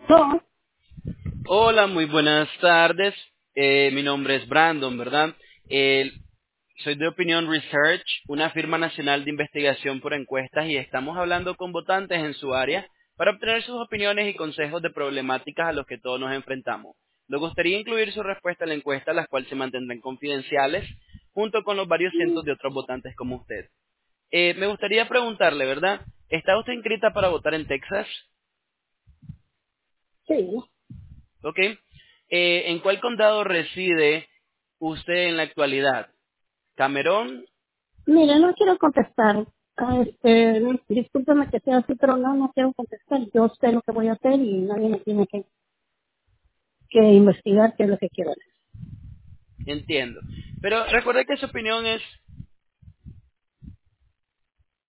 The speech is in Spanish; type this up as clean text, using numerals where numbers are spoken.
No, Hola, muy buenas tardes. Mi nombre es Brandon, ¿verdad? Eh, Soy de Opinion Research, una firma nacional de investigación por encuestas y estamos hablando con votantes en su área para obtener sus opiniones y consejos de problemáticas a los que todos nos enfrentamos. Nos gustaría incluir su respuesta a la encuesta, las cuales se mantendrán confidenciales, junto con los varios cientos de otros votantes como usted. Me gustaría preguntarle, ¿verdad? ¿Está usted inscrita para votar en Texas? sí. ¿Ok? ¿En cuál condado reside usted en la actualidad? ¿Cameron? Mire, no quiero contestar. Discúlpeme que sea así, pero no quiero contestar. Yo sé lo que voy a hacer y nadie me tiene que investigar qué es lo que quiero hacer. Entiendo. Pero recuerde que su opinión es